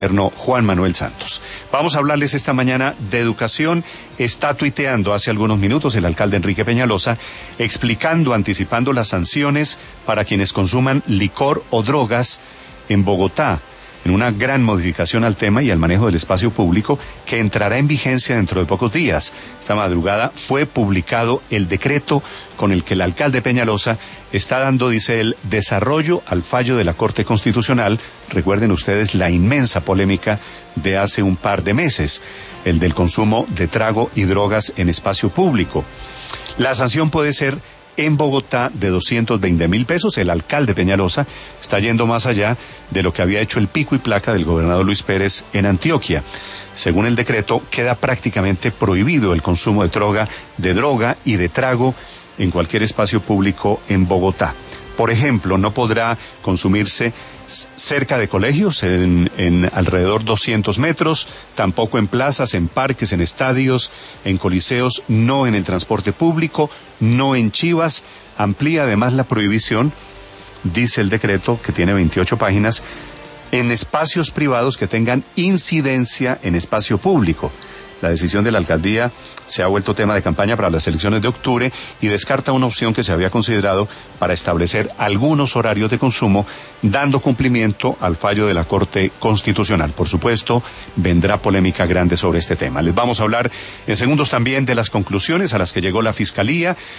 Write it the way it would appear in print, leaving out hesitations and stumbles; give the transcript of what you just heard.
Juan Manuel Santos. Vamos a hablarles esta mañana de educación. Está tuiteando hace algunos minutos el alcalde Enrique Peñalosa anticipando las sanciones para quienes consuman licor o drogas en Bogotá, en una gran modificación al tema y al manejo del espacio público que entrará en vigencia dentro de pocos días. Esta madrugada fue publicado el decreto con el que el alcalde Peñalosa está dando, dice él, desarrollo al fallo de la Corte Constitucional. Recuerden ustedes la inmensa polémica de hace un par de meses, el del consumo de trago y drogas en espacio público. La sanción puede ser en Bogotá de 220.000 pesos. El alcalde Peñalosa está yendo más allá de lo que había hecho el pico y placa del gobernador Luis Pérez en Antioquia. Según el decreto, queda prácticamente prohibido el consumo de droga y de trago en cualquier espacio público en Bogotá. Por ejemplo, no podrá consumirse cerca de colegios, en alrededor 200 metros, tampoco en plazas, en parques, en estadios, en coliseos, no en el transporte público, no en chivas. Amplía además la prohibición, dice el decreto, que tiene 28 páginas, en espacios privados que tengan incidencia en espacio público. La decisión de la alcaldía se ha vuelto tema de campaña para las elecciones de octubre y descarta una opción que se había considerado para establecer algunos horarios de consumo, dando cumplimiento al fallo de la Corte Constitucional. Por supuesto, vendrá polémica grande sobre este tema. Les vamos a hablar en segundos también de las conclusiones a las que llegó la Fiscalía